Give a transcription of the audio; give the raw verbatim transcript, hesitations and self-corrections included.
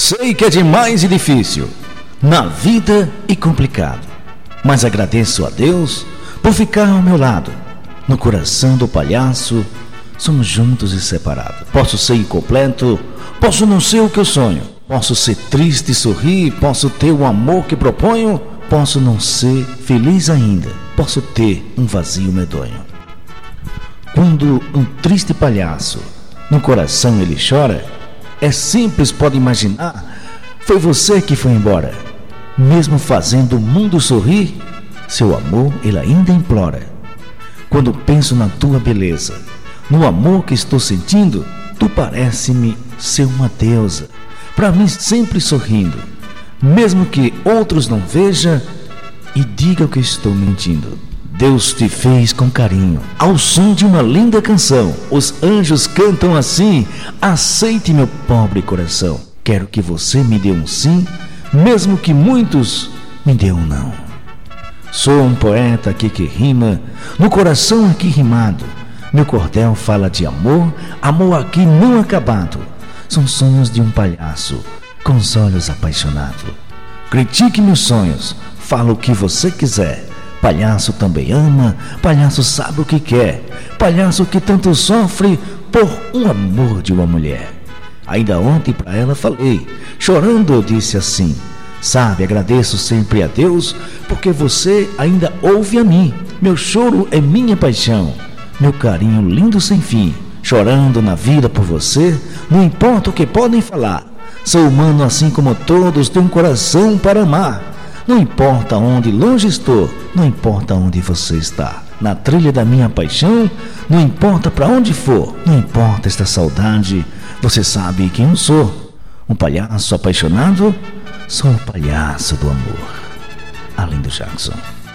Sei que é demais e difícil na vida e complicado, mas agradeço a Deus por ficar ao meu lado. No coração do palhaço somos juntos e separados. Posso ser incompleto, posso não ser o que eu sonho, posso ser triste e sorrir, posso ter o amor que proponho, posso não ser feliz ainda, posso ter um vazio medonho. Quando um triste palhaço no coração ele chora, é simples, pode imaginar, foi você que foi embora. Mesmo fazendo o mundo sorrir, seu amor ele ainda implora. Quando penso na tua beleza, no amor que estou sentindo, tu parece-me ser uma deusa, pra mim sempre sorrindo, mesmo que outros não vejam e digam que estou mentindo. Deus te fez com carinho, ao som de uma linda canção. Os anjos cantam assim: aceite meu pobre coração. Quero que você me dê um sim, mesmo que muitos me dê um não. Sou um poeta aqui que rima, no coração aqui rimado. Meu cordel fala de amor, amor aqui não acabado. São sonhos de um palhaço, com os olhos apaixonados. Critique meus sonhos, fala o que você quiser. Palhaço também ama, palhaço sabe o que quer. Palhaço que tanto sofre por um amor de uma mulher. Ainda ontem pra ela falei, chorando eu disse assim: sabe, agradeço sempre a Deus, porque você ainda ouve a mim. Meu choro é minha paixão, meu carinho lindo sem fim. Chorando na vida por você, não importa o que podem falar. Sou humano assim como todos, tenho um coração para amar. Não importa onde longe estou, não importa onde você está. Na trilha da minha paixão, não importa para onde for, não importa esta saudade, você sabe quem eu sou. Um palhaço apaixonado, sou o palhaço do amor. Arlindo Jackson.